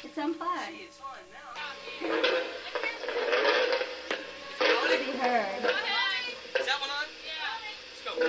It's on fire. See, it's on now. Pretty heard. Is that one on? Yeah. Let's go.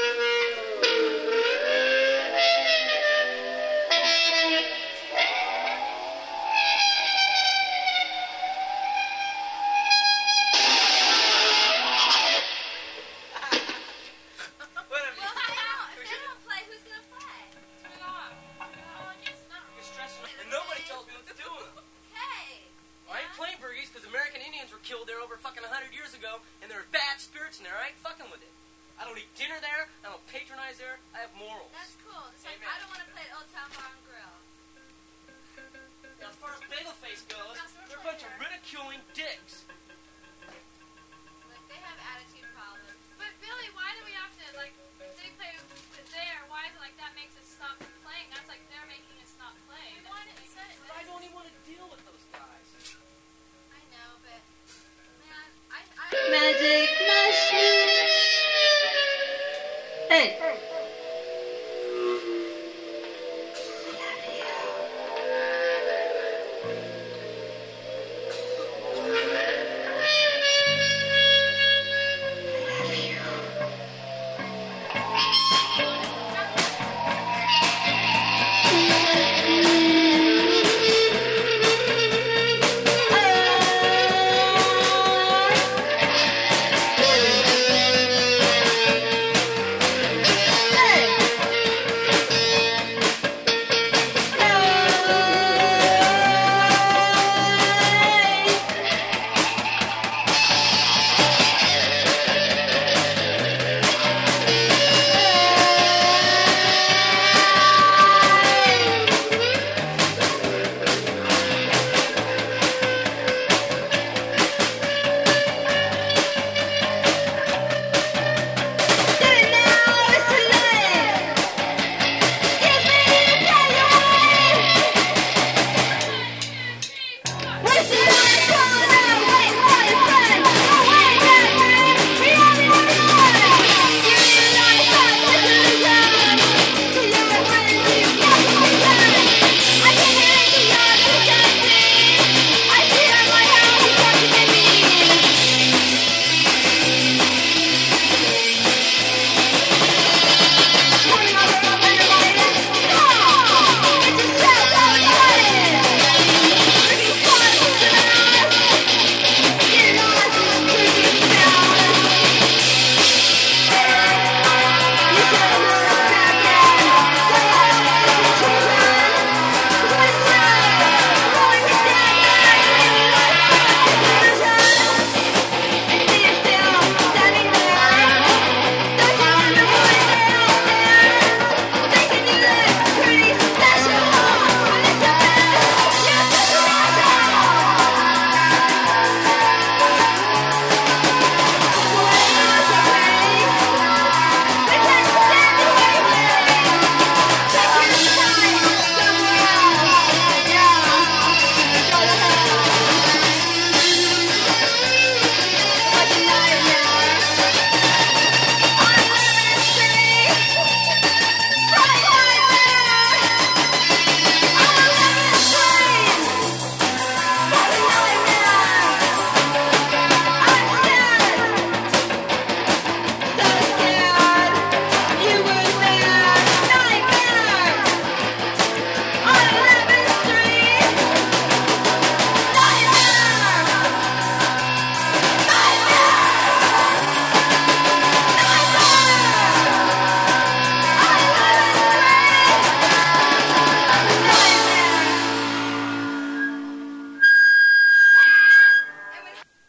Killed there over fucking 100 years ago, and there are bad spirits in there. I ain't fucking with it. I don't eat dinner there. I don't patronize there. I have morals. That's cool. It's like, I don't want to play at Old Town Bar and Grill. Now, as far as Bagel-Face goes, they're a bunch of ridiculing dicks. Like, they have attitude problems. But, Billy, why do we have to, like, they play there? Why is it like that makes us stop playing? That's like they're making us not play. But I don't even want to deal with those guys. I know, but... Magic mushroom.